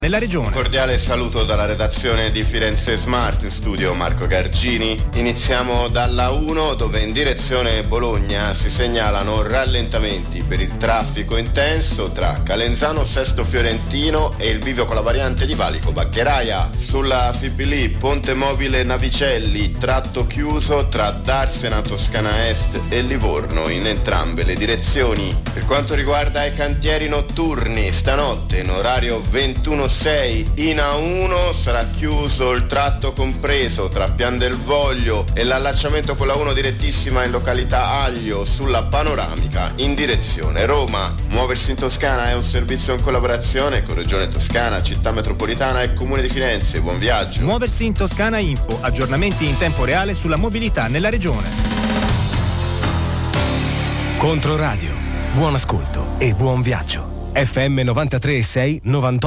nella regione. Un cordiale saluto dalla redazione di Firenze Smart, in studio Marco Gargini. Iniziamo dalla 1, dove in direzione Bologna si segnalano rallentamenti per il traffico intenso tra Calenzano Sesto Fiorentino e il bivio con la variante di Valico Baccheraia. Sulla Fibilì Ponte Mobile Navicelli, tratto chiuso tra Darsena Toscana Est e Livorno in entrambe le direzioni. Per quanto riguarda i cantieri notturni, stanotte in orario 21:06 in A1 sarà chiuso il tratto compreso tra Pian del Voglio e l'allacciamento con la 1 direttissima in località Aglio sulla panoramica in direzione Roma. Muoversi in Toscana è un servizio in collaborazione con Regione Toscana, Città Metropolitana e Comune di Firenze. Buon viaggio. Muoversi in Toscana Info, aggiornamenti in tempo reale sulla mobilità nella regione. Controradio, buon ascolto e buon viaggio. FM 93.6 98.